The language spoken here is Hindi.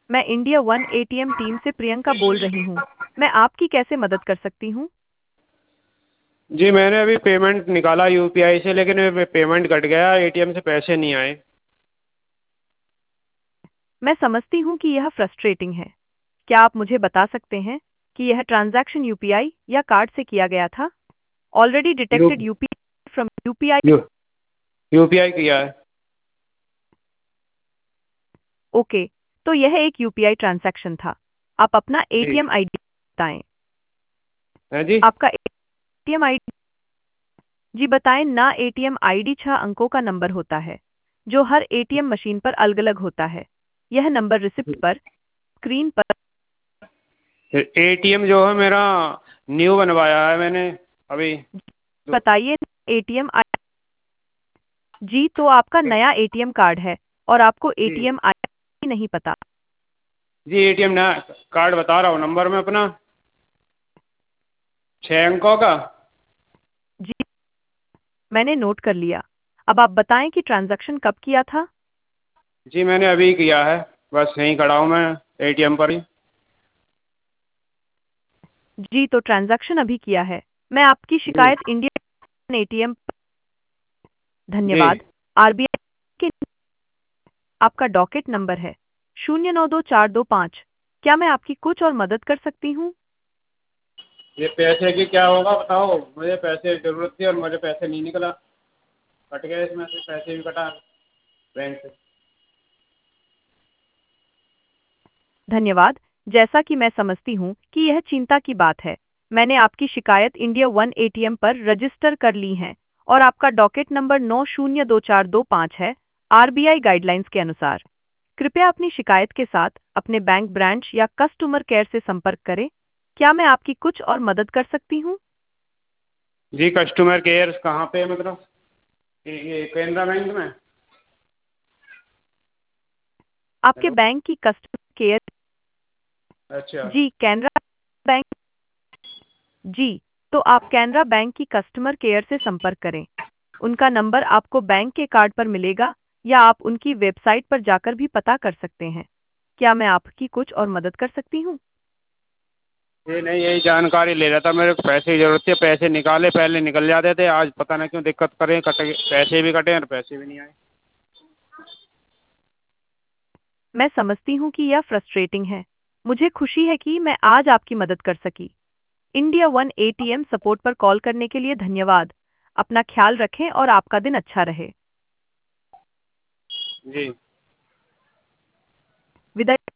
मैं इंडिया वन एटीएम टीम से प्रियंका बोल रही हूँ। मैं आपकी कैसे मदद कर सकती हूँ? जी मैंने अभी पेमेंट निकाला यूपीआई से, लेकिन पेमेंट कट गया, एटीएम से पैसे नहीं आए। मैं समझती हूँ कि यह फ्रस्ट्रेटिंग है। क्या आप मुझे बता सकते हैं कि यह ट्रांजैक्शन यूपीआई या कार्ड से किया गया था? Already you detected UPI from UPI. You UPI किया है। ओके, तो यह एक यूपीआई ट्रांजैक्शन था। आप अपना जी एटीएम आईडी बताएं। है जी। आपका एटीएम आईडी जी बताएं ना। एटीएम आईडी 6 अंकों का नंबर होता है जो हर एटीएम मशीन पर अलग अलग होता है। यह नंबर रिसिप्ट पर स्क्रीन पर। एटीएम जो है मेरा न्यू बनवाया है मैंने अभी। बताइए एटीएम आई। जी तो आपका नया एटीएम कार्ड है और आपको जी एटीएम आई नहीं पता। जी एटीएम ना कार्ड बता रहा हूँ, नंबर में अपना 6 अंकों का। जी मैंने नोट कर लिया। अब आप बताएं कि ट्रांजैक्शन कब किया था? जी मैंने अभी किया है, बस यहीं खड़ा हूँ मैं एटीएम पर ही। जी तो ट्रांजैक्शन अभी किया है। मैं आपकी जी शिकायत इंडियन एटीएम। जी धन्यवाद। आरबीआई के आपका डॉकेट नंबर है 092425। क्या मैं आपकी कुछ और मदद कर सकती हूँ? ये पैसे की क्या होगा बताओ, मुझे पैसे की जरूरत थी और मुझे पैसे नहीं निकला, कट गए, इसमें से पैसे भी कटा बैंक से। धन्यवाद। जैसा कि मैं समझती हूँ कि यह चिंता की बात है, मैंने आपकी शिकायत इंडिया वन एटीएम पर रजिस्टर कर ली है और आपका डॉकेट नंबर 902425 है। आरबीआई गाइडलाइंस के अनुसार कृपया अपनी शिकायत के साथ अपने बैंक ब्रांच या कस्टमर केयर से संपर्क करें। क्या मैं आपकी कुछ और मदद कर सकती हूँ? जी कस्टमर केयर कहाँ पे है, मतलब ये केनरा बैंक में? आपके हेलो। बैंक की कस्टमर केयर। अच्छा। जी कैनरा बैंक। जी तो आप कैनरा बैंक की कस्टमर केयर से संपर्क करें। उनका नंबर आपको बैंक के कार्ड पर मिलेगा या आप उनकी वेबसाइट पर जाकर भी पता कर सकते हैं। क्या मैं आपकी कुछ और मदद कर सकती हूँ? ये नहीं, यही जानकारी ले रहा था, मेरे को पैसे की जरूरत थी, पैसे निकाले, पहले निकल जाते थे, आज पता नहीं क्यों दिक्कत करें, कटे, पैसे भी कटे और पैसे भी नहीं आए। मैं समझती हूँ कि यह फ्रस्ट्रेटिंग है। मुझे खुशी है कि मैं आज आपकी मदद कर सकी। इंडिया वन एटीएम सपोर्ट पर कॉल करने के लिए धन्यवाद। अपना ख्याल रखें और आपका दिन अच्छा रहे। जी। विदाई।